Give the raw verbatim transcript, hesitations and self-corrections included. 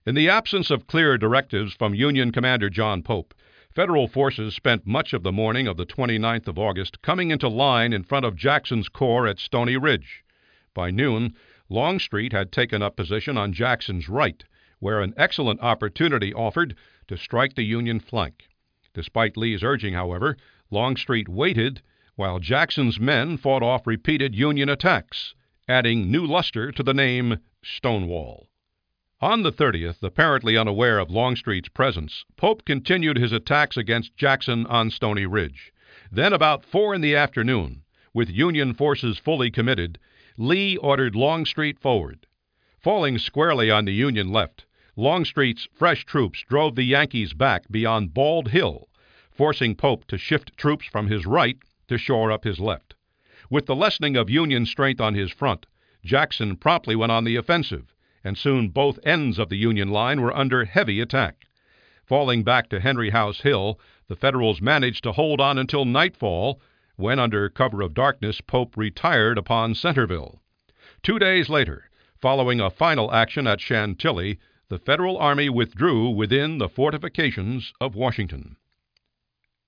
In the absence of clear directives from Union Commander John Pope, Federal forces spent much of the morning of the twenty-ninth of August coming into line in front of Jackson's corps at Stony Ridge. By noon, Longstreet had taken up position on Jackson's right, where an excellent opportunity offered to strike the Union flank. Despite Lee's urging, however, Longstreet waited while Jackson's men fought off repeated Union attacks, adding new luster to the name Stonewall. On the thirtieth, apparently unaware of Longstreet's presence, Pope continued his attacks against Jackson on Stony Ridge. Then, about four in the afternoon, with Union forces fully committed, Lee ordered Longstreet forward. Falling squarely on the Union left, Longstreet's fresh troops drove the Yankees back beyond Bald Hill, forcing Pope to shift troops from his right to shore up his left. With the lessening of Union strength on his front, Jackson promptly went on the offensive, and soon both ends of the Union line were under heavy attack. Falling back to Henry House Hill, the Federals managed to hold on until nightfall, when, under cover of darkness, Pope retired upon Centerville. Two days later, following a final action at Chantilly, the Federal Army withdrew within the fortifications of Washington.